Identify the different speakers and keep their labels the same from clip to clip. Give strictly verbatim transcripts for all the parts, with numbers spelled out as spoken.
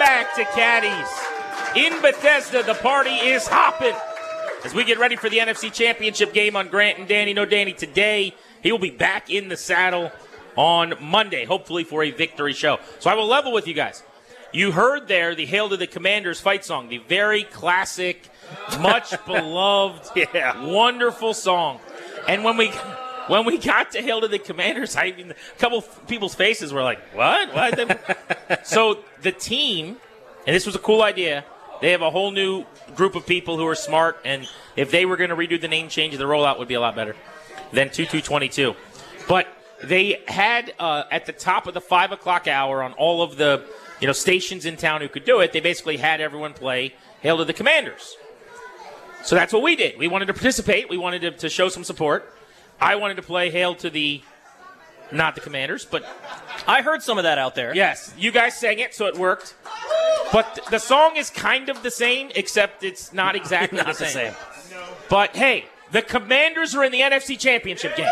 Speaker 1: back to Caddies. In Bethesda, the party is hopping as we get ready for the N F C Championship game on Grant and Danny. No Danny today. He will be back in the saddle on Monday, hopefully for a victory show. So I will level with you guys. You heard there the Hail to the Commanders fight song, the very classic, much beloved, yeah. wonderful song. And when we when we got to Hail to the Commanders, I mean, a couple people's faces were like, what? What? So the team, and this was a cool idea, they have a whole new group of people who are smart, and if they were going to redo the name change, the rollout would be a lot better than two two twenty-two. But they had, uh, at the top of the five o'clock hour on all of the you know stations in town who could do it, they basically had everyone play Hail to the Commanders. So that's what we did. We wanted to participate. We wanted to, to show some support. I wanted to play Hail to the, not the Commanders, but...
Speaker 2: I heard some of that out there.
Speaker 1: Yes. You guys sang it, so it worked. But th- the song is kind of the same, except it's not exactly
Speaker 2: not
Speaker 1: the same.
Speaker 2: the same.
Speaker 1: But, hey, the Commanders are in the N F C Championship game.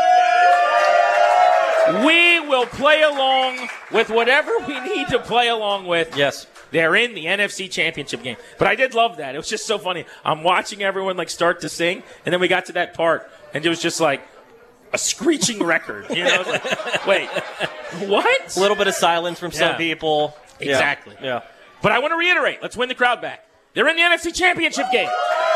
Speaker 1: We will play along with whatever we need to play along with.
Speaker 2: Yes.
Speaker 1: They're in the N F C Championship game. But I did love that. It was just so funny. I'm watching everyone, like, start to sing, and then we got to that part, and it was just like a screeching record. You know, I was like, wait, what?
Speaker 2: A little bit of silence from some
Speaker 1: Yeah.
Speaker 2: people.
Speaker 1: Exactly.
Speaker 2: Yeah. yeah.
Speaker 1: But I want to reiterate, let's win the crowd back. They're in the N F C Championship game.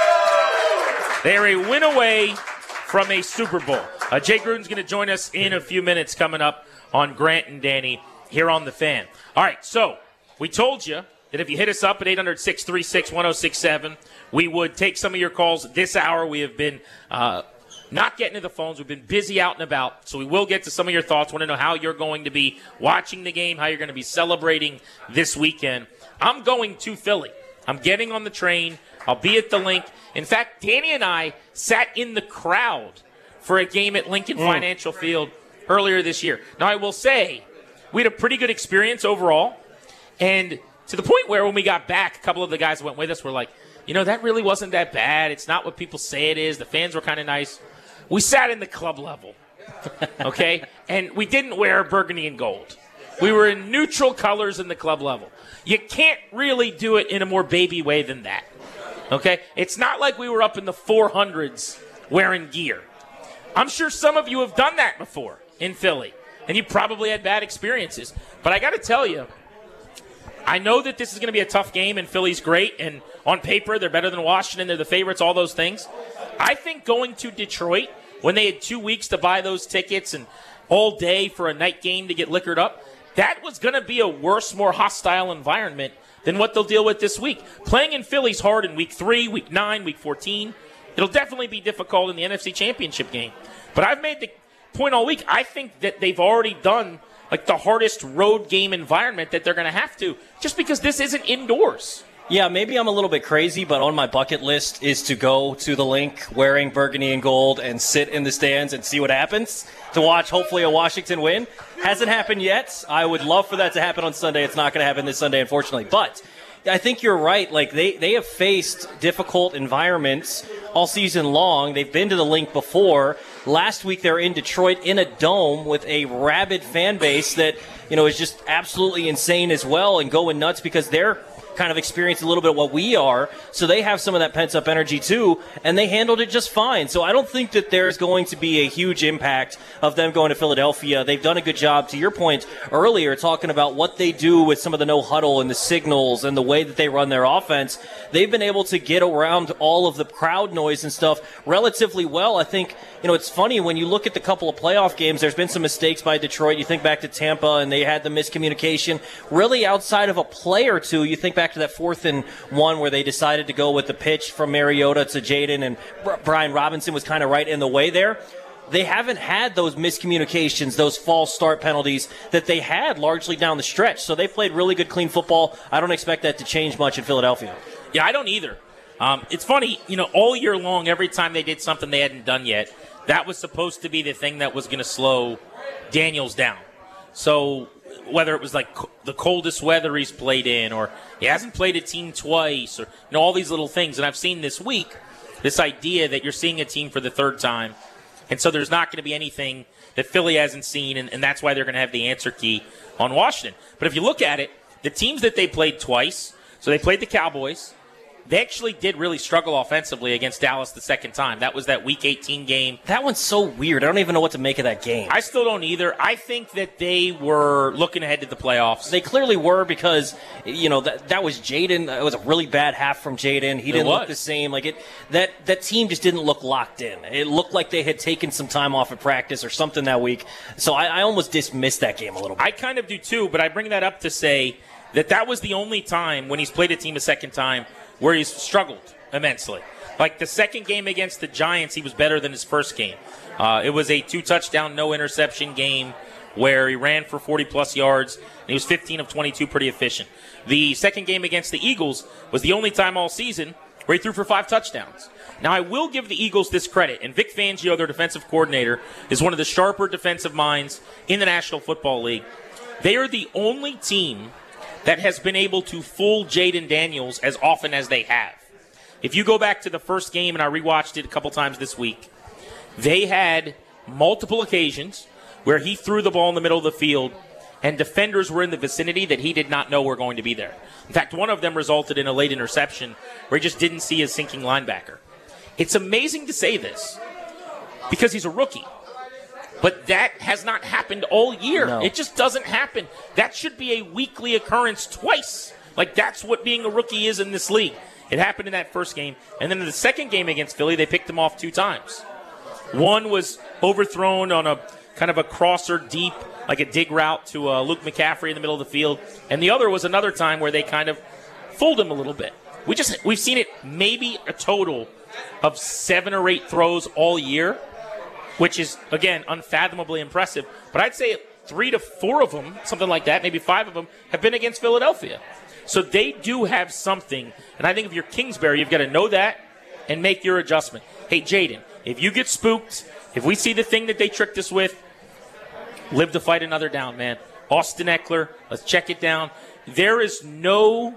Speaker 1: They are a win away from a Super Bowl. Uh, Jay Gruden's going to join us in a few minutes coming up on Grant and Danny here on The Fan. All right, so we told you that if you hit us up at eight hundred, six three six, one oh six seven, we would take some of your calls this hour. We have been uh, not getting to the phones. We've been busy out and about, so we will get to some of your thoughts. Want to know how you're going to be watching the game, how you're going to be celebrating this weekend. I'm going to Philly. I'm getting on the train. I'll be at the Link. In fact, Danny and I sat in the crowd for a game at Lincoln mm. Financial Field earlier this year. Now, I will say we had a pretty good experience overall, and to the point where when we got back, a couple of the guys that went with us were like, you know, that really wasn't that bad. It's not what people say it is. The fans were kind of nice. We sat in the club level, okay? And we didn't wear burgundy and gold. We were in neutral colors in the club level. You can't really do it in a more baby way than that, okay? It's not like we were up in the four hundreds wearing gear. I'm sure some of you have done that before in Philly, and you probably had bad experiences. But I got to tell you, I know that this is going to be a tough game, and Philly's great, and on paper they're better than Washington, they're the favorites, all those things. I think going to Detroit, when they had two weeks to buy those tickets and all day for a night game to get liquored up, that was going to be a worse, more hostile environment than what they'll deal with this week. Playing in Philly's hard in week three, week nine, week fourteen. It'll definitely be difficult in the N F C Championship game. But I've made the point all week, I think that they've already done like the hardest road game environment that they're going to have to, just because this isn't indoors.
Speaker 2: Yeah, maybe I'm a little bit crazy, but on my bucket list is to go to the Link wearing burgundy and gold and sit in the stands and see what happens, to watch hopefully a Washington win. Hasn't happened yet. I would love for that to happen on Sunday. It's not going to happen this Sunday, unfortunately. But I think you're right. Like they, they have faced difficult environments all season long. They've been to the Link before. Last week they were in Detroit in a dome with a rabid fan base that, you know, is just absolutely insane as well and going nuts because they're kind of experienced a little bit what we are, so they have some of that pent-up energy too, and they handled it just fine. So I don't think that there's going to be a huge impact of them going to Philadelphia. They've done a good job, to your point earlier, talking about what they do with some of the no-huddle and the signals and the way that they run their offense. They've been able to get around all of the crowd noise and stuff relatively well. I think, you know, it's funny when you look at the couple of playoff games, there's been some mistakes by Detroit. You think back to Tampa, and they had the miscommunication. Really, outside of a play or two, you think back to that fourth and one where they decided to go with the pitch from Mariota to Jaden, and Brian Robinson was kind of right in the way there. They haven't had those miscommunications, those false start penalties that they had largely down the stretch. So they played really good, clean football. I don't expect that to change much in Philadelphia.
Speaker 1: Yeah, I don't either. Um, it's funny, you know, all year long, every time they did something they hadn't done yet, that was supposed to be the thing that was going to slow Daniels down. So whether it was like the coldest weather he's played in, or he hasn't played a team twice, or you know, all these little things. And I've seen this week this idea that you're seeing a team for the third time, and so there's not going to be anything that Philly hasn't seen, and, and that's why they're going to have the answer key on Washington. But if you look at it, the teams that they played twice, so they played the Cowboys. They actually did really struggle offensively against Dallas the second time. That was that Week eighteen game.
Speaker 2: That one's so weird. I don't even know what to make of that game.
Speaker 1: I still don't either. I think that they were looking ahead to the playoffs.
Speaker 2: They clearly were because, you know, that that was Jaden. It was a really bad half from Jaden. He didn't look the same. Like it, that that team just didn't look locked in. It looked like they had taken some time off of practice or something that week. So I, I almost dismissed that game a little bit.
Speaker 1: I kind of do too, but I bring that up to say that that was the only time when he's played a team a second time where he's struggled immensely. Like the second game against the Giants, he was better than his first game. Uh, it was a two-touchdown, no-interception game where he ran for forty-plus yards, and he was fifteen of twenty-two, pretty efficient. The second game against the Eagles was the only time all season where he threw for five touchdowns. Now, I will give the Eagles this credit, and Vic Fangio, their defensive coordinator, is one of the sharper defensive minds in the National Football League. They are the only team that has been able to fool Jaden Daniels as often as they have. If you go back to the first game, and I rewatched it a couple times this week, they had multiple occasions where he threw the ball in the middle of the field, and defenders were in the vicinity that he did not know were going to be there. In fact, one of them resulted in a late interception where he just didn't see his sinking linebacker. It's amazing to say this because he's a rookie. But that has not happened all year.
Speaker 2: No.
Speaker 1: It just doesn't happen. That should be a weekly occurrence twice. Like, that's what being a rookie is in this league. It happened in that first game. And then in the second game against Philly, they picked him off two times. One was overthrown on a kind of a crosser deep, like a dig route to uh, Luke McCaffrey in the middle of the field. And the other was another time where they kind of fooled him a little bit. We just, we've seen it maybe a total of seven or eight throws all year, which is, again, unfathomably impressive. But I'd say three to four of them, something like that, maybe five of them, have been against Philadelphia. So they do have something. And I think if you're Kingsbury, you've got to know that and make your adjustment. Hey, Jaden, if you get spooked, if we see the thing that they tricked us with, live to fight another down, man. Austin Eckler, let's check it down. There is no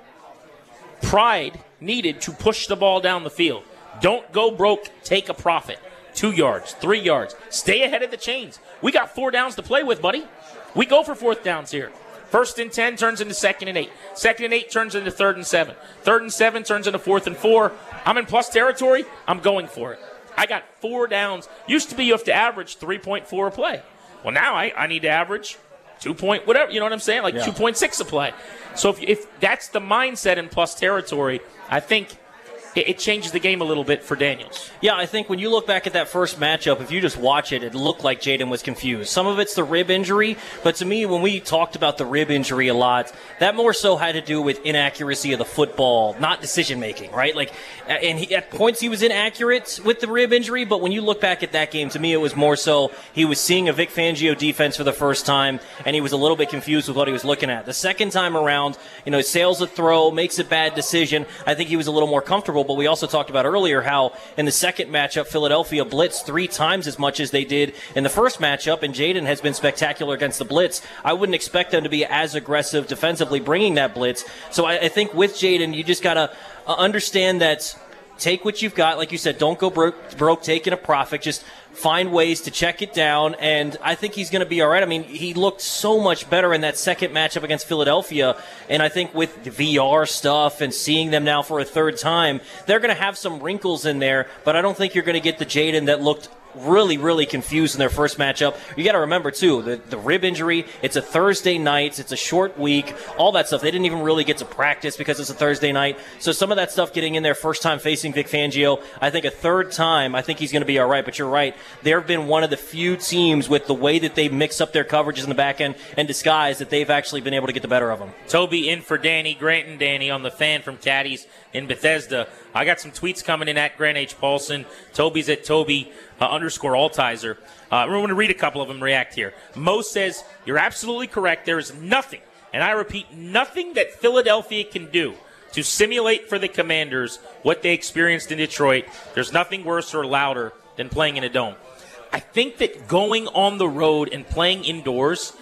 Speaker 1: pride needed to push the ball down the field. Don't go broke, take a profit. Two yards, three yards. Stay ahead of the chains. We got four downs to play with, buddy. We go for fourth downs here. First and ten turns into second and eight. Second and eight turns into third and seven. Third and seven turns into fourth and four. I'm in plus territory. I'm going for it. I got four downs. Used to be you have to average three point four a play. Well, now I, I need to average two point whatever. You know what I'm saying? Like yeah. two point six a play. So if, if that's the mindset in plus territory, I think it changes the game a little bit for Daniels.
Speaker 2: Yeah, I think when you look back at that first matchup, if you just watch it, it looked like Jaden was confused. Some of it's the rib injury, but to me, when we talked about the rib injury a lot, that more so had to do with inaccuracy of the football, not decision-making, right? Like, and he, at points he was inaccurate with the rib injury, but when you look back at that game, to me, it was more so he was seeing a Vic Fangio defense for the first time, and he was a little bit confused with what he was looking at. The second time around, you know, sails a throw, makes a bad decision. I think he was a little more comfortable. But we also talked about earlier how in the second matchup, Philadelphia blitzed three times as much as they did in the first matchup, and Jaden has been spectacular against the blitz. I wouldn't expect them to be as aggressive defensively bringing that blitz. So I, I think with Jaden, you just got to uh, understand that take what you've got. Like you said, don't go broke, broke taking a profit. Just find ways to check it down, and I think he's going to be all right. I mean, he looked so much better in that second matchup against Philadelphia, and I think with the V R stuff and seeing them now for a third time, they're going to have some wrinkles in there, but I don't think you're going to get the Jaden that looked really, really confused in their first matchup. You got to remember, too, the, the rib injury, it's a Thursday night, it's a short week, all that stuff. They didn't even really get to practice because it's a Thursday night. So some of that stuff getting in there first time facing Vic Fangio, I think a third time, I think he's going to be all right. But you're right, they've been one of the few teams with the way that they mix up their coverages in the back end and disguise that they've actually been able to get the better of them.
Speaker 1: Toby in for Danny, Grant and Danny on the Fan from Caddies in Bethesda. I got some tweets coming in at Grant H. Paulson. Toby's at Toby uh, underscore Altizer. Uh, we're going to read a couple of them, react here. Mo says, you're absolutely correct. There is nothing, and I repeat, nothing that Philadelphia can do to simulate for the Commanders what they experienced in Detroit. There's nothing worse or louder than playing in a dome. I think that going on the road and playing indoors,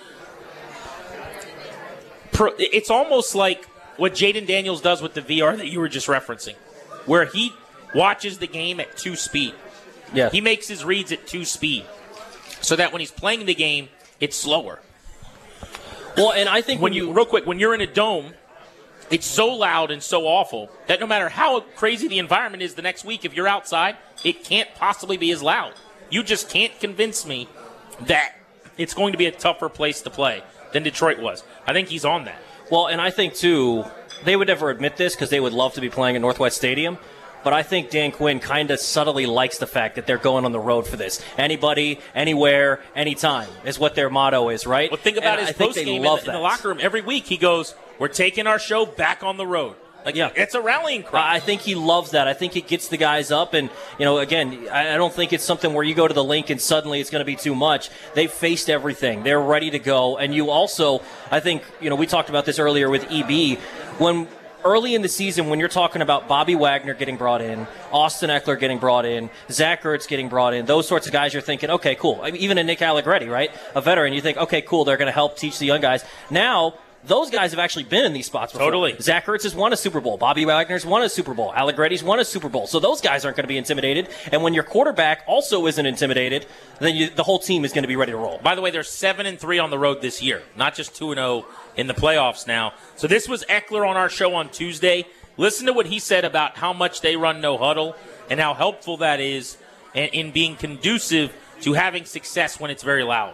Speaker 1: it's almost like what Jaden Daniels does with the V R that you were just referencing, where he watches the game at two speed.
Speaker 2: Yeah.
Speaker 1: He makes his reads at two speed so that when he's playing the game, it's slower.
Speaker 2: Well, and I think
Speaker 1: when
Speaker 2: when
Speaker 1: you,
Speaker 2: you
Speaker 1: real quick, when you're in a dome, it's so loud and so awful that no matter how crazy the environment is the next week, if you're outside, it can't possibly be as loud. You just can't convince me that it's going to be a tougher place to play than Detroit was. I think he's on that.
Speaker 2: Well, and I think, too, they would never admit this because they would love to be playing at Northwest Stadium. But I think Dan Quinn kind of subtly likes the fact that they're going on the road for this. Anybody, anywhere, anytime is what their motto is, right?
Speaker 1: Well, think about
Speaker 2: and
Speaker 1: his
Speaker 2: post
Speaker 1: postgame in, the- in the locker room. Every week he goes, we're taking our show back on the road. Like,
Speaker 2: yeah.
Speaker 1: It's a rallying cry.
Speaker 2: I think he loves that. I think it gets the guys up. And, you know, again, I don't think it's something where you go to the link and suddenly it's going to be too much. They've faced everything. They're ready to go. And you also, I think, you know, we talked about this earlier with E B. When early in the season, when you're talking about Bobby Wagner getting brought in, Austin Eckler getting brought in, Zach Ertz getting brought in, those sorts of guys, you're thinking, okay, cool. I mean, even a Nick Allegretti, right? A veteran, you think, okay, cool, they're going to help teach the young guys. Now, those guys have actually been in these spots before.
Speaker 1: Totally.
Speaker 2: Zach Ertz has won a Super Bowl. Bobby Wagner's won a Super Bowl. Allegretti's won a Super Bowl. So those guys aren't going to be intimidated. And when your quarterback also isn't intimidated, then you, the whole team is going to be ready to roll.
Speaker 1: By the way, they're seven and three on the road this year, not just two and zero in the playoffs now. So this was Eckler on our show on Tuesday. Listen to what he said about how much they run no huddle and how helpful that is in, in being conducive to having success when it's very loud.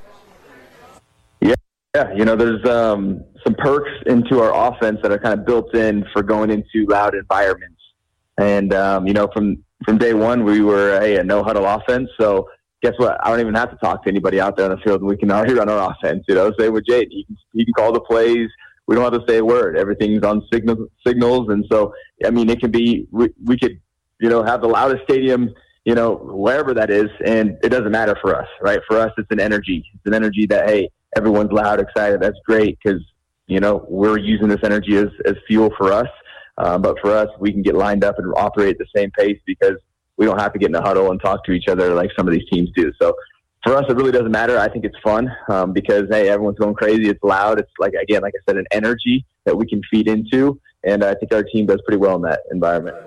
Speaker 3: Yeah, you know, there's um, some perks into our offense that are kind of built in for going into loud environments. And, um, you know, from, from day one, we were hey, a no-huddle offense. So guess what? I don't even have to talk to anybody out there on the field, and we can already run our offense. You know, say with Jade, he can, he can call the plays. We don't have to say a word. Everything's on signal, signals. And so, I mean, it can be we, – we could, you know, have the loudest stadium, you know, wherever that is, and it doesn't matter for us, right? For us, it's an energy. It's an energy that, hey, everyone's loud, excited. That's great because, you know, we're using this energy as, as fuel for us. Um, but for us, we can get lined up and operate at the same pace because we don't have to get in a huddle and talk to each other like some of these teams do. So for us, it really doesn't matter. I think it's fun um, because, hey, everyone's going crazy. It's loud. It's like, again, like I said, an energy that we can feed into. And I think our team does pretty well in that environment.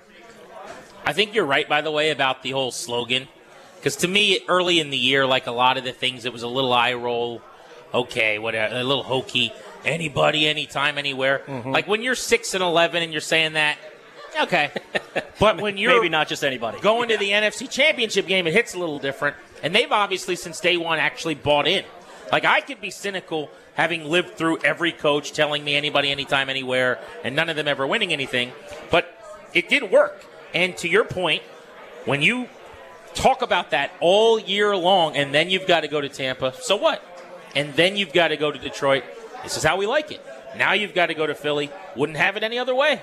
Speaker 1: I think you're right, by the way, about the whole slogan. Because to me, early in the year, like a lot of the things, it was a little eye roll. Okay, whatever, a little hokey. Anybody, anytime, anywhere. Mm-hmm. Like when you're six and eleven and you're saying that, okay. But when you're
Speaker 2: maybe not just anybody
Speaker 1: going to the N F C Championship game, it hits a little different. And they've obviously since day one actually bought in. Like I could be cynical having lived through every coach telling me anybody, anytime, anywhere, and none of them ever winning anything. But it did work. And to your point, when you talk about that all year long, and then you've got to go to Tampa, so what? And then you've got to go to Detroit. This is how we like it. Now you've got to go to Philly. Wouldn't have it any other way.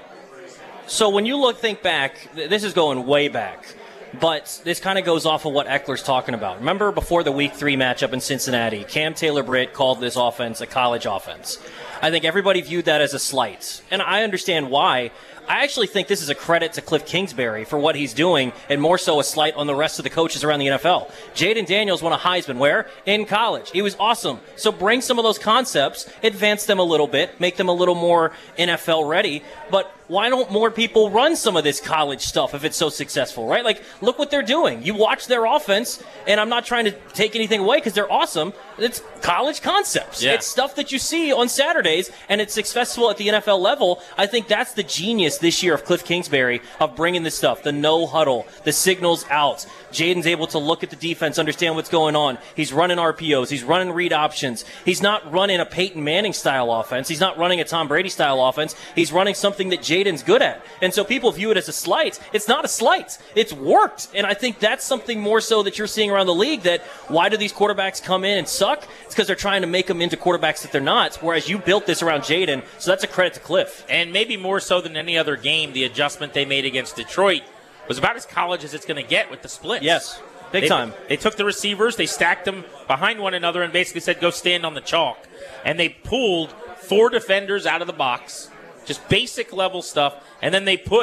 Speaker 2: So when you look, think back, this is going way back, but this kind of goes off of what Eckler's talking about. Remember before the Week three matchup in Cincinnati, Cam Taylor-Britt called this offense a college offense. I think everybody viewed that as a slight, and I understand why. I actually think this is a credit to Cliff Kingsbury for what he's doing, and more so a slight on the rest of the coaches around the N F L. Jaden Daniels won a Heisman. Where? In college. He was awesome. So bring some of those concepts, advance them a little bit, make them a little more N F L ready. But why don't more people run some of this college stuff if it's so successful, right? Like, look what they're doing. You watch their offense, and I'm not trying to take anything away because they're awesome. It's college concepts.
Speaker 1: Yeah.
Speaker 2: It's stuff that you see on Saturdays, and it's successful at the N F L level. I think that's the genius this year of Cliff Kingsbury of bringing this stuff, the no huddle, the signals out. Jaden's able to look at the defense, understand what's going on. He's running R P Os. He's running read options. He's not running a Peyton Manning-style offense. He's not running a Tom Brady-style offense. He's running something that Jaden's good at. And so people view it as a slight. It's not a slight. It's worked. And I think that's something more so that you're seeing around the league, that why do these quarterbacks come in and suck? It's because they're trying to make them into quarterbacks that they're not, whereas you built this around Jaden. So that's a credit to Cliff.
Speaker 1: And maybe more so than any other game, the adjustment they made against Detroit was about as college as it's going to get with the splits.
Speaker 2: Yes, big
Speaker 1: they,
Speaker 2: time.
Speaker 1: They took the receivers, they stacked them behind one another and basically said, go stand on the chalk. And they pulled four defenders out of the box, just basic level stuff, and then they put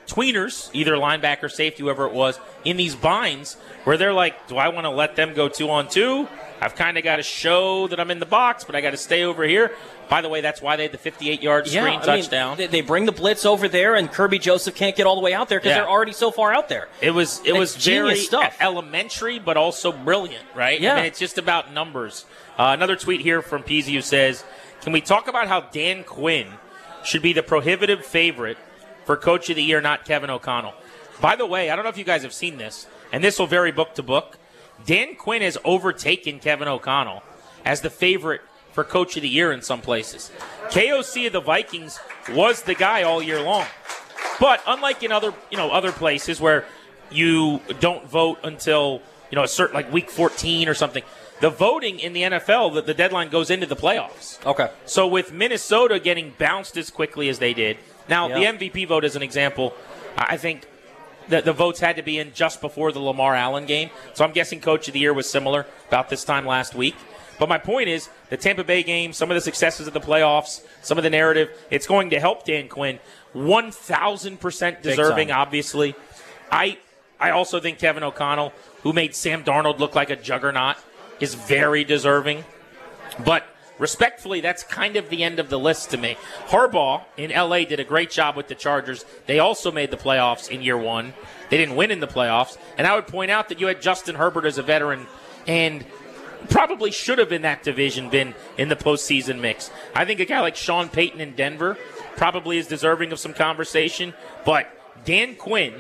Speaker 1: tweeners, either linebacker, safety, whoever it was, in these binds where they're like, do I want to let them go two on two? I've kind of got to show that I'm in the box, but I got to stay over here. By the way, that's why they had the fifty-eight-yard screen
Speaker 2: yeah, I
Speaker 1: touchdown.
Speaker 2: Mean, they bring the blitz over there, and Kirby Joseph can't get all the way out there because yeah. they're already so far out there.
Speaker 1: It was it
Speaker 2: it's
Speaker 1: was very
Speaker 2: stuff.
Speaker 1: elementary, but also brilliant, right?
Speaker 2: Yeah.
Speaker 1: I mean, it's just about numbers. Uh, another tweet here from Peasy who says, can we talk about how Dan Quinn should be the prohibitive favorite for Coach of the Year, not Kevin O'Connell? By the way, I don't know if you guys have seen this, and this will vary book to book. Dan Quinn has overtaken Kevin O'Connell as the favorite for Coach of the Year in some places. K O C of the Vikings was the guy all year long. But unlike in other, you know, other places where you don't vote until, you know, a certain, like week fourteen or something, the voting in the N F L, the, the deadline goes into the playoffs.
Speaker 2: Okay.
Speaker 1: So with Minnesota getting bounced as quickly as they did, now yep. the M V P vote as an example, I think that the votes had to be in just before the Lamar Allen game. So I'm guessing Coach of the Year was similar about this time last week. But my point is, the Tampa Bay game, some of the successes of the playoffs, some of the narrative, it's going to help Dan Quinn. one thousand percent deserving, obviously. I I also think Kevin O'Connell, who made Sam Darnold look like a juggernaut, is very deserving. But respectfully, that's kind of the end of the list to me. Harbaugh in L A did a great job with the Chargers. They also made the playoffs in year one. They didn't win in the playoffs. And I would point out that you had Justin Herbert as a veteran and probably should have in that division been in the postseason mix. I think a guy like Sean Payton in Denver probably is deserving of some conversation. But Dan Quinn,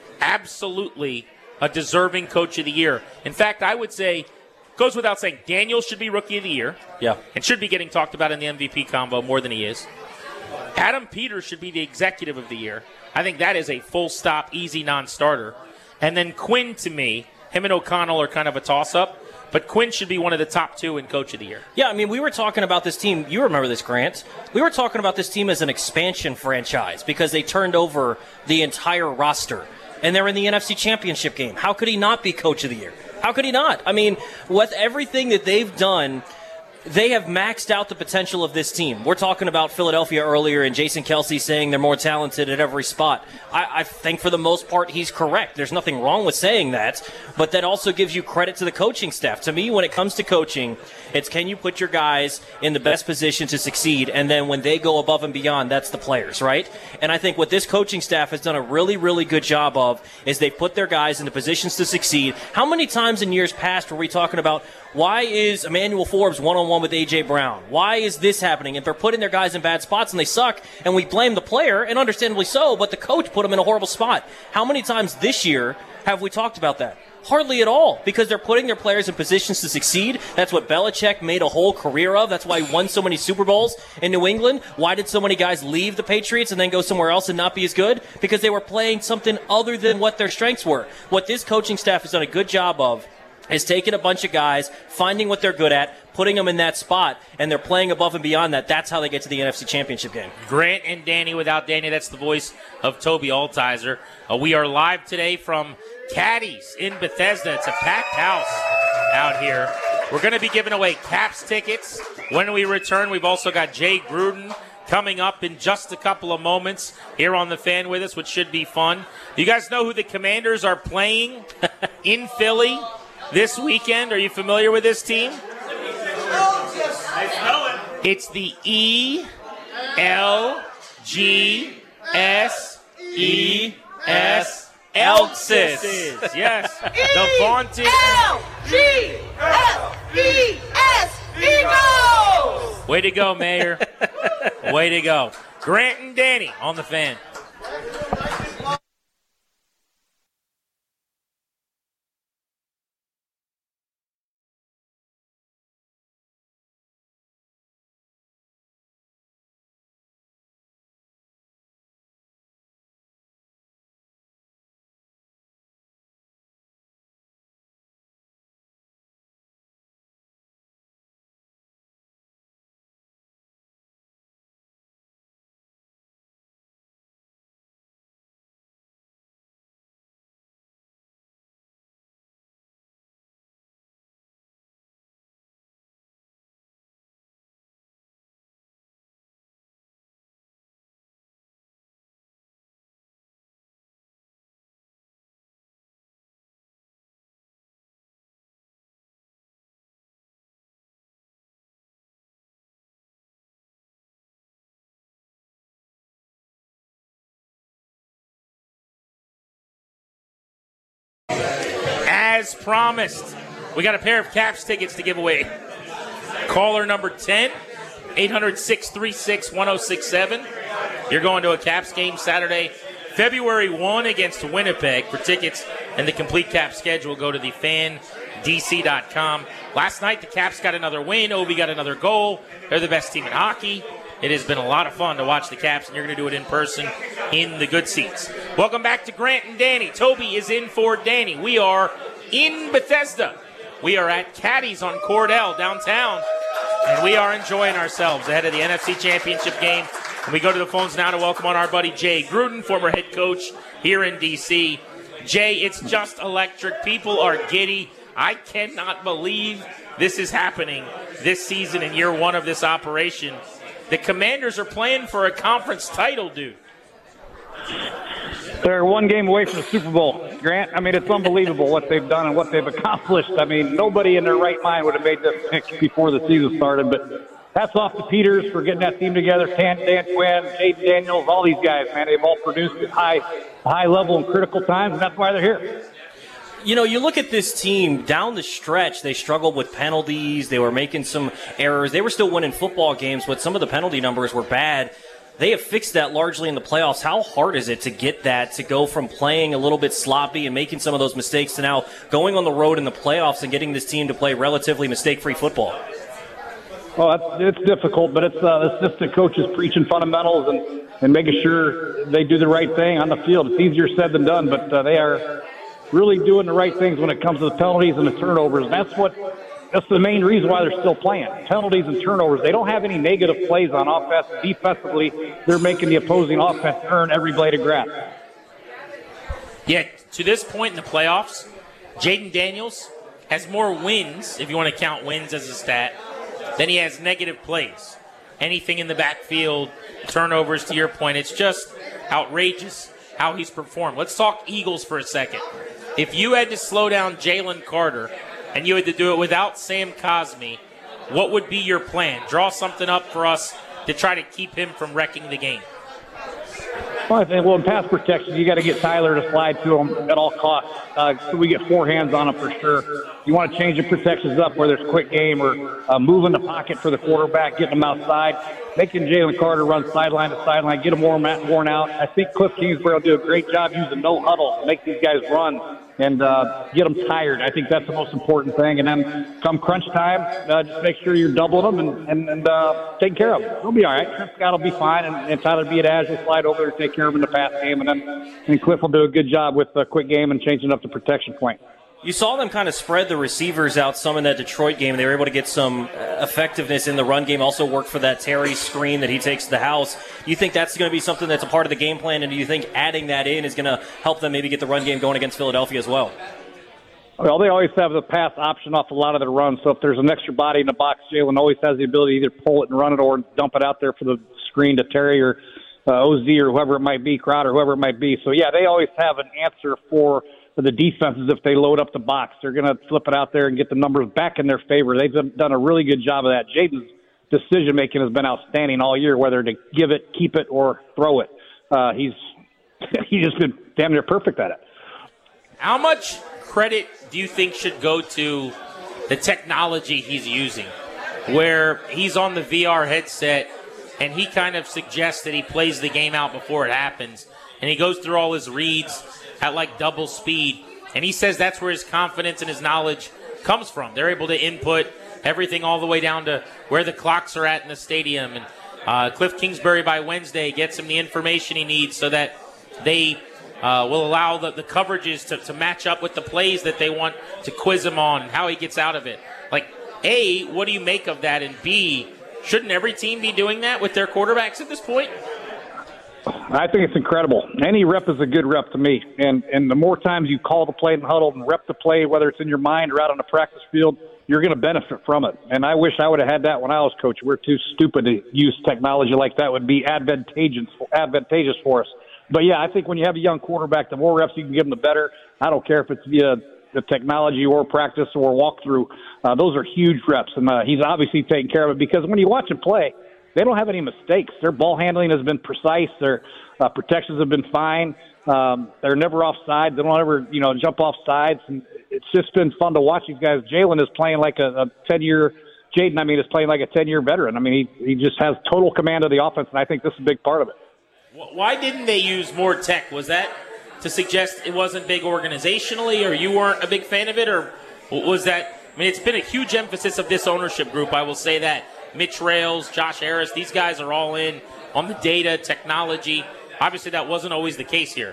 Speaker 1: absolutely a deserving Coach of the Year. In fact, I would say, goes without saying, Daniel should be Rookie of the Year.
Speaker 2: Yeah.
Speaker 1: And should be getting talked about in the M V P combo more than he is. Adam Peters should be the Executive of the Year. I think that is a full-stop, easy non-starter. And then Quinn, to me, him and O'Connell are kind of a toss-up. But Quinn should be one of the top two in Coach of the Year.
Speaker 2: Yeah, I mean, we were talking about this team. You remember this, Grant. We were talking about this team as an expansion franchise because they turned over the entire roster. And they're in the N F C Championship game. How could he not be Coach of the Year? How could he not? I mean, with everything that they've done, they have maxed out the potential of this team. We're talking about Philadelphia earlier and Jason Kelsey saying they're more talented at every spot. I, I think for the most part he's correct. There's nothing wrong with saying that, but that also gives you credit to the coaching staff. To me, when it comes to coaching, it's can you put your guys in the best position to succeed, and then when they go above and beyond, that's the players, right? And I think what this coaching staff has done a really, really good job of is they've put their guys in the positions to succeed. How many times in years past were we talking about why is Emmanuel Forbes one-on-one with A J. Brown? Why is this happening? If they're putting their guys in bad spots and they suck, and we blame the player, and understandably so, but the coach put them in a horrible spot. How many times this year have we talked about that? Hardly at all, because they're putting their players in positions to succeed. That's what Belichick made a whole career of. That's why he won so many Super Bowls in New England. Why did so many guys leave the Patriots and then go somewhere else and not be as good? Because they were playing something other than what their strengths were. What this coaching staff has done a good job of is taking a bunch of guys, finding what they're good at, putting them in that spot, and they're playing above and beyond that. That's how they get to the N F C Championship game.
Speaker 1: Grant and Danny without Danny. That's the voice of Toby Altizer. Uh, we are live today from Caddy's in Bethesda. It's a packed house out here. We're going to be giving away Caps tickets when we return. We've also got Jay Gruden coming up in just a couple of moments here on the Fan with us, which should be fun. You guys know who the Commanders are playing in Philly this weekend? Are you familiar with this team? It's the E L G S E S Elxes. Yes. The vaunted
Speaker 4: L G S E S Eagles.
Speaker 1: Way to go, Mayor. Way to go. Grant and Danny on the Fan. as promised, we got a pair of Caps tickets to give away. Caller number ten, eight hundred, six three six, one oh six seven. You're going to a Caps game Saturday, February first against Winnipeg. For tickets and the complete Caps schedule, go to the fan d c dot com. Last night, the Caps got another win. Obi got another goal. They're the best team in hockey. It has been a lot of fun to watch the Caps, and you're going to do it in person in the good seats. Welcome back to Grant and Danny. Toby is in for Danny. We are in Bethesda. We are at Caddy's on Cordell downtown, and we are enjoying ourselves ahead of the N F C Championship game. And we go to the phones now to welcome on our buddy Jay Gruden, former head coach here in D C. Jay, it's just electric. People are giddy. I cannot believe this is happening this season in year one of this operation. The Commanders are playing for a conference title, dude.
Speaker 5: They're one game away from the Super Bowl, Grant. I mean, it's unbelievable what they've done and what they've accomplished. I mean, nobody in their right mind would have made this pick before the season started, but hats off to Peters for getting that team together. Dan, Dan Quinn, Jaden Daniels, all these guys, man, they've all produced at high, high level and critical times, and that's why they're here.
Speaker 2: You know, you look at this team down the stretch, they struggled with penalties. They were making some errors. They were still winning football games, but some of the penalty numbers were bad. They have fixed that largely in the playoffs. How hard is it to get that, to go from playing a little bit sloppy and making some of those mistakes to now going on the road in the playoffs and getting this team to play relatively mistake-free football?
Speaker 5: Well, it's, it's difficult, but it's uh, assistant coaches preaching fundamentals and, and making sure they do the right thing on the field. It's easier said than done, but uh, they are really doing the right things when it comes to the penalties and the turnovers. And that's what that's the main reason why they're still playing. Penalties and turnovers. They don't have any negative plays on offense. Defensively, they're making the opposing offense earn every blade of grass.
Speaker 1: Yeah, to this point in the playoffs, Jaden Daniels has more wins, if you want to count wins as a stat, than he has negative plays. Anything in the backfield, turnovers, to your point, it's just outrageous how he's performed. Let's talk Eagles for a second. If you had to slow down Jalen Carter and you had to do it without Sam Cosmi, what would be your plan? Draw something up for us to try to keep him from wrecking the game.
Speaker 5: Well, I think, well, in pass protection, you got to get Tyler to slide to him at all costs, uh, so we get four hands on him for sure. You want to change the protections up where there's quick game or uh, moving the pocket for the quarterback, getting him outside, making Jalen Carter run sideline to sideline, get him worn, worn out. I think Cliff Kingsbury will do a great job using no huddle to make these guys run and uh, get them tired. I think that's the most important thing. And then come crunch time, uh, just make sure you're doubling them and, and, and uh, taking care of them. They'll be all right. Trent Scott will be fine, and, and Tyler Biadasz will slide over there and take care of him in the pass game. And then and Cliff will do a good job with the quick game and changing up the protection point.
Speaker 2: You saw them kind of spread the receivers out some in that Detroit game. They were able to get some effectiveness in the run game. Also worked for that Terry screen that he takes to the house. You think that's going to be something that's a part of the game plan, and do you think adding that in is going to help them maybe get the run game going against Philadelphia as well?
Speaker 5: Well, they always have the pass option off a lot of their runs. So if there's an extra body in the box, Jalen always has the ability to either pull it and run it or dump it out there for the screen to Terry or uh, O Z or whoever it might be, Crowder, whoever it might be. So, yeah, they always have an answer for the defenses if they load up the box. They're going to flip it out there and get the numbers back in their favor. They've done a really good job of that. Jaden's decision-making has been outstanding all year, whether to give it, keep it, or throw it. Uh, he's he's just been damn near perfect at it.
Speaker 1: How much credit do you think should go to the technology he's using, where he's on the V R headset and he kind of suggests that he plays the game out before it happens, and he goes through all his reads at like double speed, and he says that's where his confidence and his knowledge comes from. They're able to input everything all the way down to where the clocks are at in the stadium, and uh, Cliff Kingsbury by Wednesday gets him the information he needs so that they uh, will allow the, the coverages to, to match up with the plays that they want to quiz him on and how he gets out of it. Like, A, what do you make of that? And B, shouldn't every team be doing that with their quarterbacks at this point?
Speaker 5: I think it's incredible. Any rep is a good rep to me. And and the more times you call the play and huddle and rep the play, whether it's in your mind or out on the practice field, you're going to benefit from it. And I wish I would have had that when I was coach. We're too stupid to use technology like that. Would be advantageous advantageous for us. But, yeah, I think when you have a young quarterback, the more reps you can give them, the better. I don't care if it's via the technology or practice or walkthrough. Uh, those are huge reps. And uh, he's obviously taking care of it because when you watch him play, they don't have any mistakes. Their ball handling has been precise. Their uh, protections have been fine. Um, they're never off sides. They don't ever, you know, jump off sides. And it's just been fun to watch these guys. Jalen is playing like a, a ten-year – Jaden, I mean, is playing like a ten-year veteran. I mean, he, he just has total command of the offense, and I think this is a big part of it.
Speaker 1: Why didn't they use more tech? Was that to suggest it wasn't big organizationally, or you weren't a big fan of it, or was that – I mean, it's been a huge emphasis of this ownership group, I will say that. Mitch Rales, Josh Harris, these guys are all in on the data, technology. Obviously, that wasn't always the case here.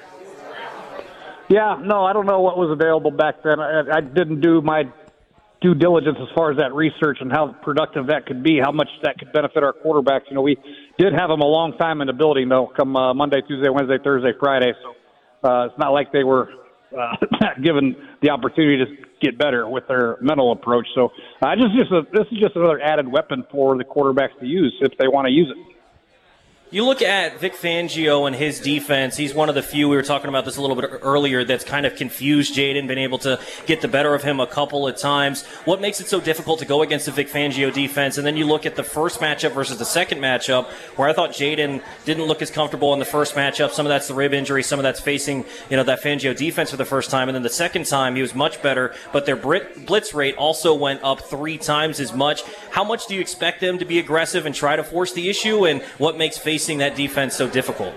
Speaker 5: Yeah, no, I don't know what was available back then. I, I didn't do my due diligence as far as that research and how productive that could be, how much that could benefit our quarterbacks. You know, we did have them a long time in the building, though, come uh, Monday, Tuesday, Wednesday, Thursday, Friday. So uh, it's not like they were uh, given the opportunity to get better with their mental approach. So uh, just, just a, this is just another added weapon for the quarterbacks to use if they want to use it.
Speaker 2: You look at Vic Fangio and his defense. He's one of the few, we were talking about this a little bit earlier, that's kind of confused Jaden, been able to get the better of him a couple of times. What makes it so difficult to go against the Vic Fangio defense? And then you look at the first matchup versus the second matchup, where I thought Jaden didn't look as comfortable in the first matchup. Some of that's the rib injury, some of that's facing, you know, that Fangio defense for the first time. And then the second time, he was much better, but their blitz rate also went up three times as much. How much do you expect them to be aggressive and try to force the issue? And what makes facing that defense so difficult?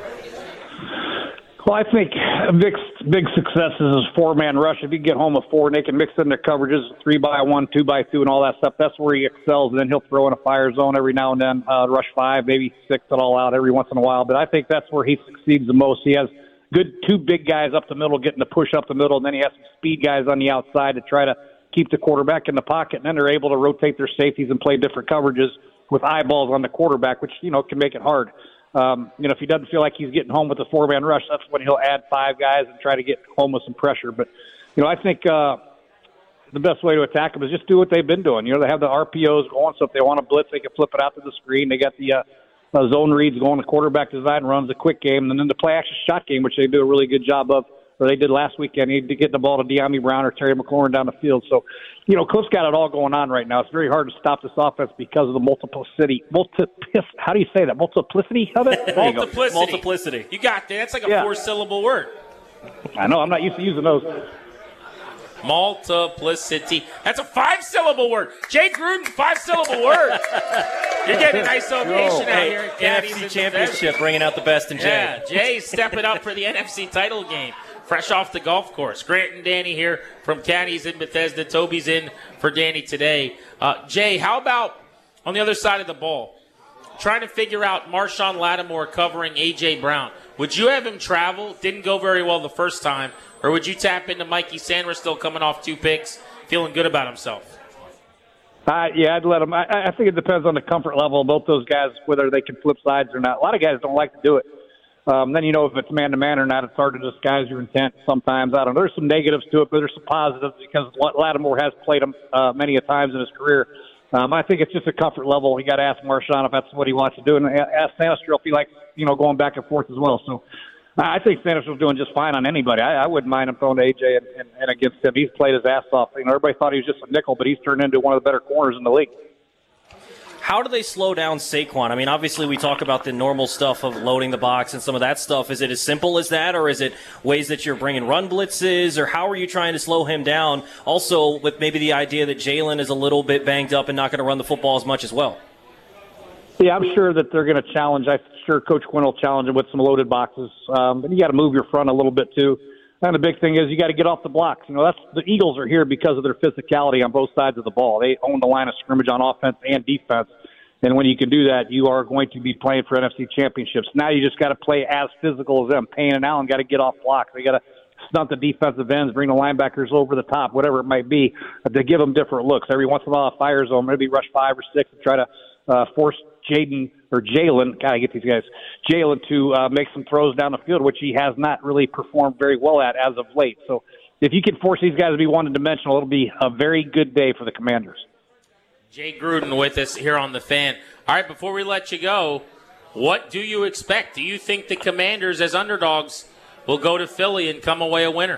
Speaker 5: Well, I think Vic's big success is his four-man rush. If you get home with four and they can mix in their coverages, three by one, two by two, and all that stuff, that's where he excels. And then he'll throw in a fire zone every now and then, uh, rush five, maybe six it all out every once in a while. But I think that's where he succeeds the most. He has good two big guys up the middle getting the push up the middle, and then he has some speed guys on the outside to try to keep the quarterback in the pocket. And then they're able to rotate their safeties and play different coverages with eyeballs on the quarterback, which, you know, can make it hard. Um, you know, if he doesn't feel like he's getting home with a four-man rush, that's when he'll add five guys and try to get home with some pressure. But, you know, I think uh, the best way to attack them is just do what they've been doing. You know, they have the R P Os going, so if they want to blitz, they can flip it out to the screen. They got the uh, uh, zone reads going, the quarterback design runs, the quick game, and then the play-action shot game, which they do a really good job of, or they did last weekend. He did get the ball to De'Ami Brown or Terry McLaurin down the field. So, you know, Cliff's got it all going on right now. It's very hard to stop this offense because of the multiplicity. Multiplicity. How do you say that? Multiplicity of it? There
Speaker 1: Multiplicity.
Speaker 2: You Multiplicity.
Speaker 1: You got that. That's like a
Speaker 5: yeah.
Speaker 1: four-syllable word.
Speaker 5: I know. I'm not used to using those.
Speaker 1: Multiplicity. That's a five-syllable word. Jay Gruden, five-syllable word. You're getting a nice ovation out
Speaker 2: Hey,
Speaker 1: here.
Speaker 2: N F C Championship, bringing out the best in Jay.
Speaker 1: Yeah, Jay's stepping up for the N F C title game. Fresh off the golf course. Grant and Danny here from Caddies in Bethesda. Toby's in for Danny today. Uh, Jay, how about on the other side of the ball? Trying to figure out Marshawn Lattimore covering A J. Brown. Would you have him travel? Didn't go very well the first time. Or would you tap into Mikey Sanders still coming off two picks, feeling good about himself?
Speaker 5: Uh, yeah, I'd let him. I, I think it depends on the comfort level of both those guys, whether they can flip sides or not. A lot of guys don't like to do it. Um, then, you know, if it's man-to-man or not, it's hard to disguise your intent sometimes. I don't know. There's some negatives to it, but there's some positives because Lattimore has played him uh, many a times in his career. Um, I think it's just a comfort level. You got to ask Marshawn if that's what he wants to do, and ask Sanders if he likes, you know, going back and forth as well. So I think Sanders was doing just fine on anybody. I, I wouldn't mind him throwing to A J and, and, and against him. He's played his ass off. You know, everybody thought he was just a nickel, but he's turned into one of the better corners in the league.
Speaker 2: How do they slow down Saquon? I mean, obviously we talk about the normal stuff of loading the box and some of that stuff. Is it as simple as that, or is it ways that you're bringing run blitzes, or how are you trying to slow him down? Also, with maybe the idea that Jalen is a little bit banged up and not going to run the football as much as well.
Speaker 5: Yeah, I'm sure that they're going to challenge. I'm sure Coach Quinn will challenge him with some loaded boxes. Um, but you got to move your front a little bit too. And the big thing is you got to get off the blocks. You know, that's the Eagles are here because of their physicality on both sides of the ball. They own the line of scrimmage on offense and defense. And when you can do that, you are going to be playing for N F C championships. Now you just got to play as physical as them. Payne and Allen got to get off blocks. They got to stunt the defensive ends, bring the linebackers over the top, whatever it might be, to give them different looks. Every once in a while, a fire zone, maybe rush five or six and try to uh, force Jaden or Jalen, gotta get these guys, Jalen to uh, make some throws down the field, which he has not really performed very well at as of late. So if you can force these guys to be one-dimensional, it'll be a very good day for the Commanders.
Speaker 1: Jay Gruden with us here on The Fan. All right, before we let you go, what do you expect? Do you think the Commanders, as underdogs, will go to Philly and come away a winner?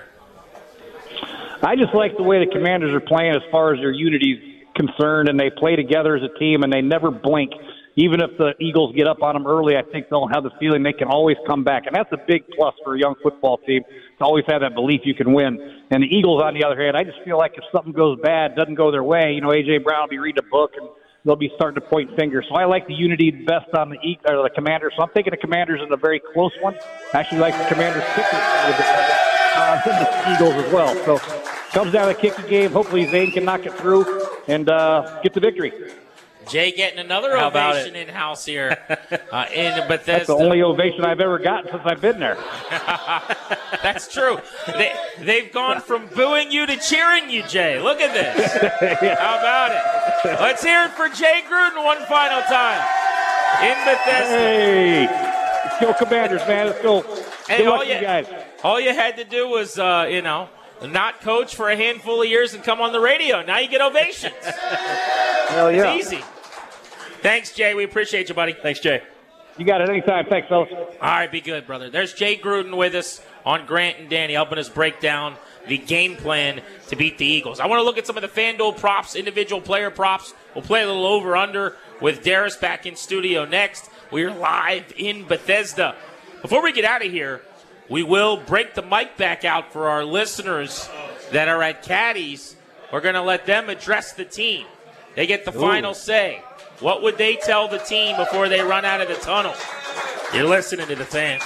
Speaker 5: I just like the way the Commanders are playing as far as their unity is concerned, and they play together as a team, and they never blink. even if the Eagles get up on them early, I think they'll have the feeling they can always come back. And that's a big plus for a young football team to always have that belief you can win. And the Eagles, on the other hand, I just feel like if something goes bad, doesn't go their way, you know, A J. Brown will be reading a book and they'll be starting to point fingers. So I like the unity best on the e- or the Commanders. So I'm thinking the Commanders in a very close one. I actually like the Commanders kickers a little bit better uh, than the Eagles as well. So comes down to the kicking game. Hopefully Zane can knock it through and uh, get the victory.
Speaker 1: Jay getting another
Speaker 2: How about
Speaker 1: ovation
Speaker 2: it?
Speaker 1: in-house here uh, in Bethesda.
Speaker 5: That's the only ovation I've ever gotten since I've been there.
Speaker 1: That's true. They, they've gone from booing you to cheering you, Jay. Look at this. How about it? Let's hear it for Jay Gruden one final time in Bethesda.
Speaker 5: Hey, let's go Commanders, man. Let's go.
Speaker 1: Hey,
Speaker 5: Good luck
Speaker 1: all
Speaker 5: to you
Speaker 1: you,
Speaker 5: guys.
Speaker 1: all you had to do was, uh, you know, not coach for a handful of years and come on the radio. Now you get ovations.
Speaker 5: Hell yeah.
Speaker 1: It's easy. Thanks, Jay. We appreciate you, buddy.
Speaker 2: Thanks, Jay.
Speaker 5: You got it anytime. Thanks, fellas.
Speaker 1: All right, be good, brother. There's Jay Gruden with us on Grant and Danny, helping us break down the game plan to beat the Eagles. I want to look at some of the FanDuel props, individual player props. We'll play a little over-under with Darius back in studio next. We're live in Bethesda. Before we get out of here, we will break the mic back out for our listeners that are at Caddies. We're going to let them address the team. They get the Ooh. final say. What would they tell the team before they run out of the tunnel? You're listening to The Fan.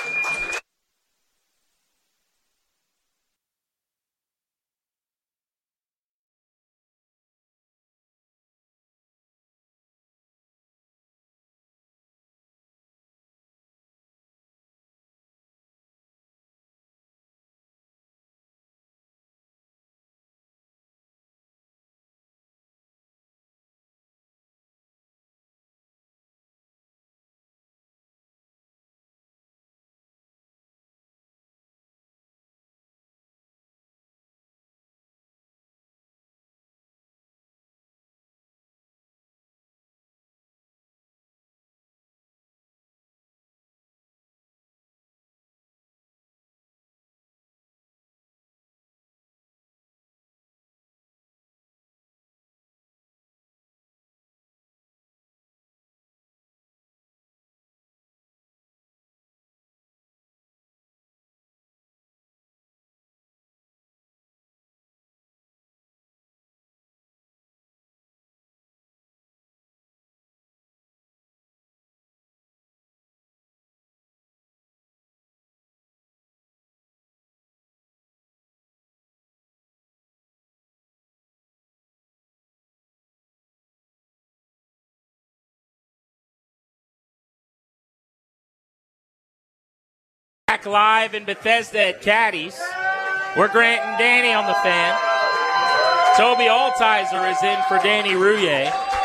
Speaker 1: Back live in Bethesda at Caddies. We're Grant and Danny on The Fan. Toby Altizer is in for Danny Rouillet.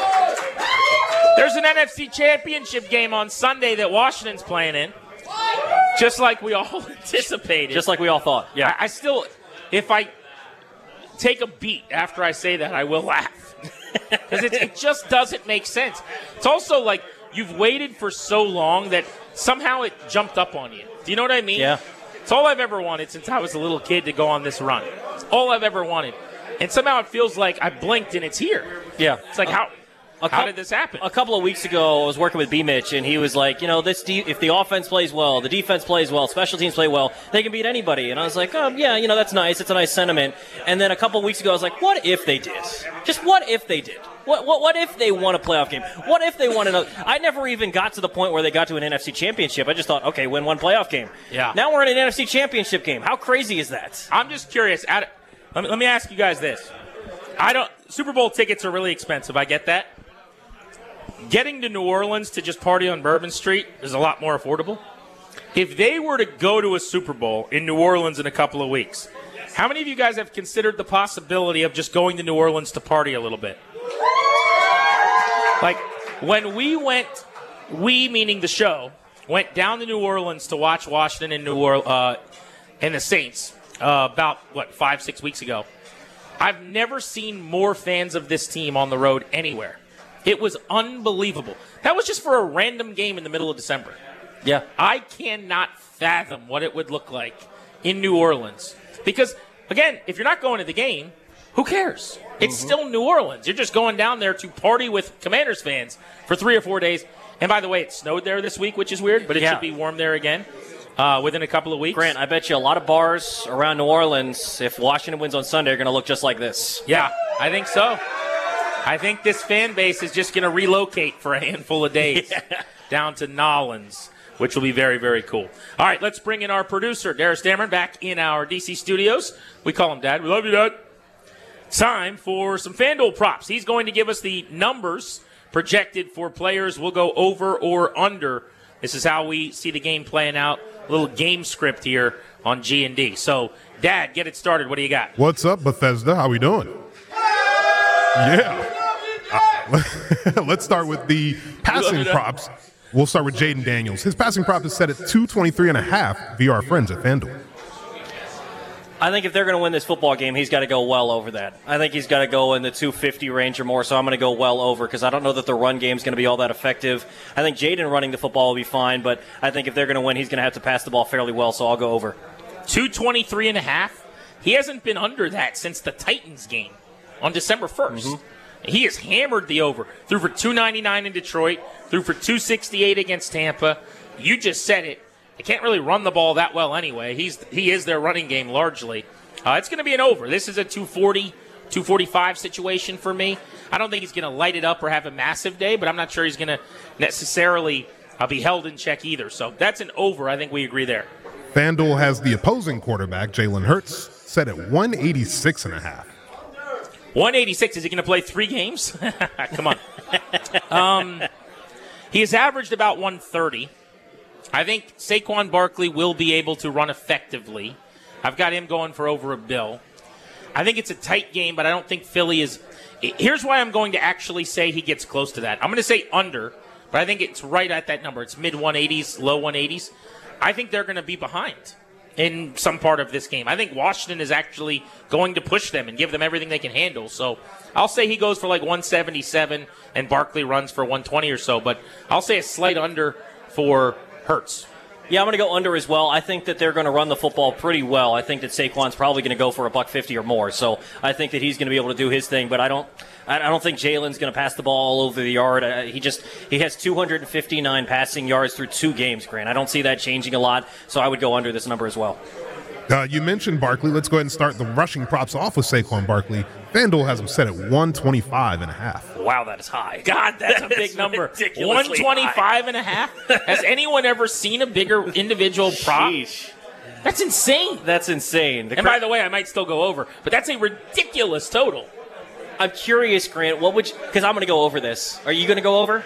Speaker 1: There's an N F C Championship game on Sunday that Washington's playing in. Just like we all anticipated.
Speaker 2: Just like we all thought. Yeah.
Speaker 1: I, I still, if I take a beat after I say that, I will laugh. Because it, it just doesn't make sense. It's also like you've waited for so long that somehow it jumped up on you. Do you know what I mean?
Speaker 2: Yeah.
Speaker 1: It's all I've ever wanted since I was a little kid to go on this run. It's all I've ever wanted. And somehow it feels like I blinked and it's here.
Speaker 2: Yeah.
Speaker 1: It's like, how
Speaker 2: a
Speaker 1: how
Speaker 2: co-
Speaker 1: did this happen?
Speaker 2: A couple of weeks ago, I was working with B-Mitch, and he was like, you know, this de- if the offense plays well, the defense plays well, special teams play well, they can beat anybody. And I was like, oh, yeah, you know, that's nice. It's a nice sentiment. And then a couple of weeks ago, I was like, what if they did? Just what if they did? What, what what if they won a playoff game? What if they won another? I never even got to the point where they got to an N F C championship. I just thought, okay, win one playoff game.
Speaker 1: Yeah.
Speaker 2: Now we're in an N F C championship game. How crazy is that?
Speaker 1: I'm just curious. Let me, let me ask you guys this. I don't. Super Bowl tickets are really expensive. I get that. Getting to New Orleans to just party on Bourbon Street is a lot more affordable. If they were to go to a Super Bowl in New Orleans in a couple of weeks, how many of you guys have considered the possibility of just going to New Orleans to party a little bit? Like, when we went, we meaning the show, went down to New Orleans to watch Washington and New Orleans uh, and the Saints uh, about, what, five, six weeks ago. I've never seen more fans of this team on the road anywhere. It was unbelievable. That was just for a random game in the middle of December.
Speaker 2: Yeah.
Speaker 1: I cannot fathom what it would look like in New Orleans. Because, again, if you're not going to the game, who cares? It's mm-hmm. still New Orleans. You're just going down there to party with Commanders fans for three or four days. And by the way, it snowed there this week, which is weird, but it
Speaker 2: Yeah.
Speaker 1: should be warm there again uh, within a couple of weeks.
Speaker 2: Grant, I bet you a lot of bars around New Orleans, if Washington wins on Sunday, are going to look just like this.
Speaker 1: Yeah, I think so. I think this fan base is just going to relocate for a handful of days
Speaker 2: Yeah.
Speaker 1: down to Nolens, which will be very, very cool. All right, let's bring in our producer, Darius Dameron, back in our D C studios. We call him Dad. We love you, Dad. Time for some FanDuel props. He's going to give us the numbers projected for players. We'll go over or under. This is how we see the game playing out. A little game script here on G and D. So, Dad, get it started. What do you got?
Speaker 6: What's up, Bethesda? How we doing? Yeah. Uh, let's start with the passing props. We'll start with Jaden Daniels. His passing prop is set at two twenty-three and a half via our friends at FanDuel.
Speaker 2: I think if they're going to win this football game, he's got to go well over that. I think he's got to go in the two fifty range or more, so I'm going to go well over because I don't know that the run game is going to be all that effective. I think Jaden running the football will be fine, but I think if they're going to win, he's going to have to pass the ball fairly well, so I'll go over.
Speaker 1: two twenty-three and a half. He hasn't been under that since the Titans game on December first. Mm-hmm. He has hammered the over. Threw for two ninety-nine in Detroit. Threw for two sixty-eight against Tampa. You just said it. They can't really run the ball that well anyway. He's He is their running game largely. Uh, it's going to be an over. This is a two forty, two forty-five situation for me. I don't think he's going to light it up or have a massive day, but I'm not sure he's going to necessarily uh, be held in check either. So that's an over. I think we agree there.
Speaker 6: FanDuel has the opposing quarterback, Jalen Hurts, set at one eighty-six and a half.
Speaker 1: one eighty-six. Is he going to play three games? Come on. um, he has averaged about one thirty. I think Saquon Barkley will be able to run effectively. I've got him going for over a bill. I think it's a tight game, but I don't think Philly is. Here's why I'm going to actually say he gets close to that. I'm going to say under, but I think it's right at that number. It's mid one eighties, low one eighties. I think they're going to be behind in some part of this game. I think Washington is actually going to push them and give them everything they can handle. So I'll say he goes for like one seventy-seven and Barkley runs for one twenty or so, but I'll say a slight under for Hurts.
Speaker 2: Yeah, I'm going to go under as well. I think that they're going to run the football pretty well. I think that Saquon's probably going to go for a buck fifty or more. So I think that he's going to be able to do his thing. But I don't, I don't think Jalen's going to pass the ball all over the yard. Uh, he just he has two hundred fifty-nine passing yards through two games. Grant, I don't see that changing a lot. So I would go under this number as well.
Speaker 6: Uh, you mentioned Barkley. Let's go ahead and start the rushing props off with Saquon Barkley. FanDuel has him set at one twenty-five and a half.
Speaker 2: Wow, that is high.
Speaker 1: God, that's a big number. one twenty-five and a half? Has anyone ever seen a bigger individual prop?
Speaker 2: Sheesh.
Speaker 1: That's insane.
Speaker 2: That's insane. The
Speaker 1: and
Speaker 2: cra-
Speaker 1: by the way, I might still go over, but that's a ridiculous total.
Speaker 2: I'm curious, Grant, what would you, because I'm going to go over this. Are you going to go over?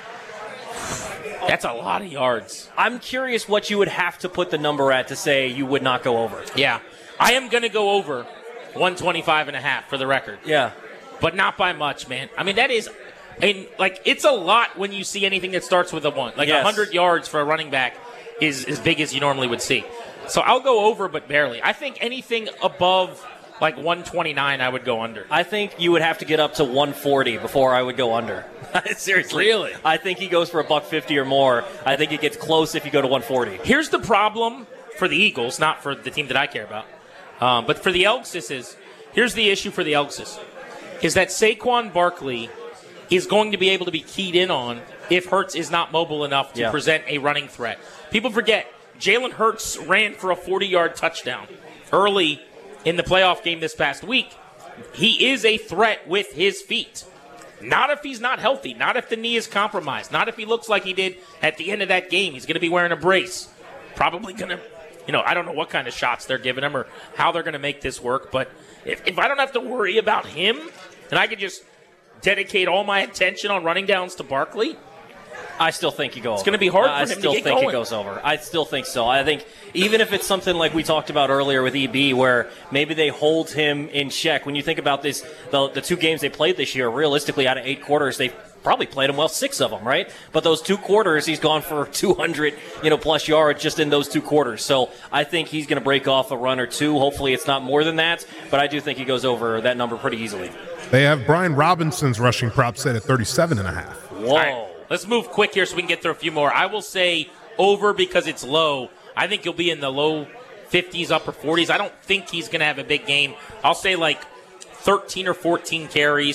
Speaker 1: That's a lot of yards.
Speaker 2: I'm curious what you would have to put the number at to say you would not go over.
Speaker 1: Yeah. I am going to go over one twenty-five and a half for the record.
Speaker 2: Yeah.
Speaker 1: But not by much, man. I mean, that is, and like, it's a lot when you see anything that starts with a one. Like,
Speaker 2: Yes.
Speaker 1: one hundred yards for a running back is as big as you normally would see. So I'll go over, but barely. I think anything above, like, one twenty-nine, I would go under.
Speaker 2: I think you would have to get up to one forty before I would go under. Seriously.
Speaker 1: Really?
Speaker 2: I think he goes for a buck fifty or more. I think it gets close if you go to one forty.
Speaker 1: Here's the problem for the Eagles, not for the team that I care about. Um, but for the Elkses, is here's the issue for the Elkses, is that Saquon Barkley is going to be able to be keyed in on if Hurts is not mobile enough to
Speaker 2: Yeah.
Speaker 1: present a running threat. People forget, Jalen Hurts ran for a forty-yard touchdown early in the playoff game this past week. He is a threat with his feet. Not if he's not healthy, not if the knee is compromised, not if he looks like he did at the end of that game. He's going to be wearing a brace. Probably going to, you know, I don't know what kind of shots they're giving him or how they're going to make this work, but if, if I don't have to worry about him and I could just dedicate all my attention on running downs to Barkley,
Speaker 2: I still think you go over.
Speaker 1: It's going to be hard for
Speaker 2: I
Speaker 1: him to
Speaker 2: still
Speaker 1: get
Speaker 2: think
Speaker 1: going.
Speaker 2: it goes over. I still think so. I think even if it's something like we talked about earlier with E B where maybe they hold him in check. When you think about this, the, the two games they played this year, realistically out of eight quarters, they probably played him well, six of them, right? But those two quarters, he's gone for two hundred, you know, plus yards just in those two quarters. So I think he's going to break off a run or two. Hopefully it's not more than that, but I do think he goes over that number pretty easily.
Speaker 6: They have Brian Robinson's rushing prop set at thirty-seven and a half.
Speaker 2: Whoa.
Speaker 1: All right, let's move quick here so we can get through a few more. I will say over because it's low. I think he'll be in the low fifties, upper forties. I don't think he's going to have a big game. I'll say like thirteen or fourteen carries for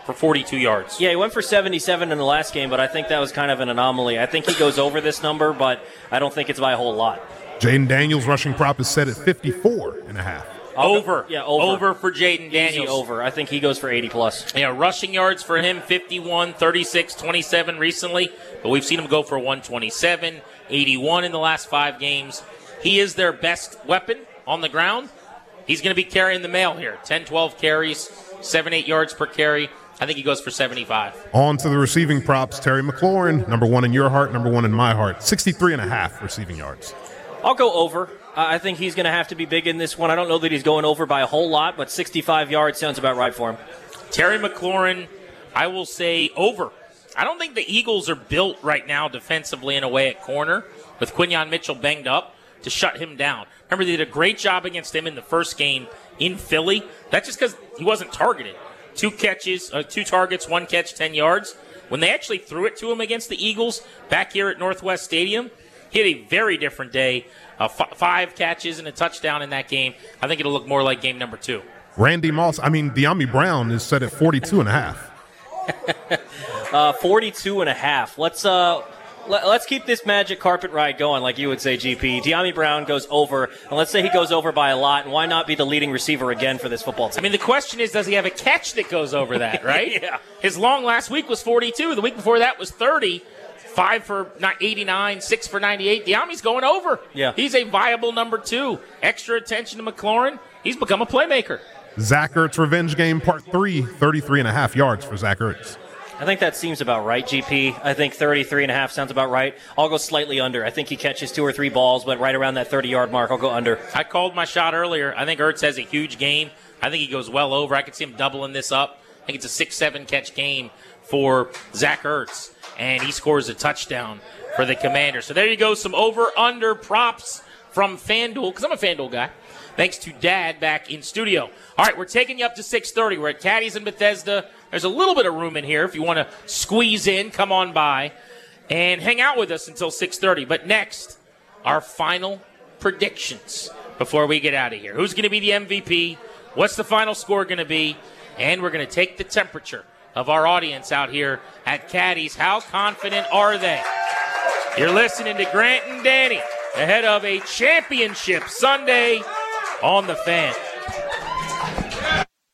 Speaker 1: for forty-two yards.
Speaker 2: Yeah, he went for seventy-seven in the last game, but I think that was kind of an anomaly. I think he goes over this number, but I don't think it's by a whole lot.
Speaker 6: Jaden Daniels' rushing prop is set at fifty-four and a half.
Speaker 1: Over.
Speaker 2: Yeah, over.
Speaker 1: Over for Jaden Daniels.
Speaker 2: Easy over. I think he goes for eighty plus.
Speaker 1: Yeah, rushing yards for him, fifty-one, thirty-six, twenty-seven recently, but we've seen him go for one twenty-seven, eighty-one in the last five games. He is their best weapon on the ground. He's going to be carrying the mail here. ten, twelve carries, seven, eight yards per carry. I think he goes for seventy-five.
Speaker 6: On to the receiving props. Terry McLaurin, number one in your heart, number one in my heart. sixty-three and a half receiving yards.
Speaker 2: I'll go over. Uh, I think he's going to have to be big in this one. I don't know that he's going over by a whole lot, but sixty-five yards sounds about right for him.
Speaker 1: Terry McLaurin, I will say over. I don't think the Eagles are built right now defensively in a way at corner with Quinyon Mitchell banged up to shut him down. Remember, they did a great job against him in the first game in Philly. That's just because he wasn't targeted. Two catches, uh, two targets, one catch, ten yards. When they actually threw it to him against the Eagles back here at Northwest Stadium, he had a very different day. Uh, f- five catches and a touchdown in that game. I think it'll look more like game number two.
Speaker 6: Randy Moss, I mean, De'Ami Brown is set at forty-two and a half.
Speaker 2: uh, forty-two and a half. Let's, uh, let, let's keep this magic carpet ride going, like you would say, G P. De'Ami Brown goes over, and let's say he goes over by a lot, and why not be the leading receiver again for this football team?
Speaker 1: I mean, the question is, does he have a catch that goes over that, right?
Speaker 2: Yeah.
Speaker 1: His long last week was forty-two. The week before that was thirty. Five for eighty-nine, six for ninety-eight. De'Ami's going over.
Speaker 2: Yeah.
Speaker 1: He's a viable number two. Extra attention to McLaurin. He's become a playmaker.
Speaker 6: Zach Ertz revenge game part three, thirty-three and a half yards for Zach Ertz.
Speaker 2: I think that seems about right, G P. I think thirty-three and a half sounds about right. I'll go slightly under. I think he catches two or three balls, but right around that thirty-yard mark, I'll go under.
Speaker 1: I called my shot earlier. I think Ertz has a huge game. I think he goes well over. I could see him doubling this up. I think it's a six, seven catch game for Zach Ertz. And he scores a touchdown for the Commanders. So there you go, some over-under props from FanDuel, because I'm a FanDuel guy. Thanks to Dad back in studio. All right, we're taking you up to six thirty. We're at Caddy's in Bethesda. There's a little bit of room in here if you want to squeeze in, come on by, and hang out with us until six thirty. But next, our final predictions before we get out of here. Who's going to be the M V P? What's the final score going to be? And we're going to take the temperature of our audience out here at Caddy's. How confident are they? You're listening to Grant and Danny ahead of a championship Sunday on the Fan.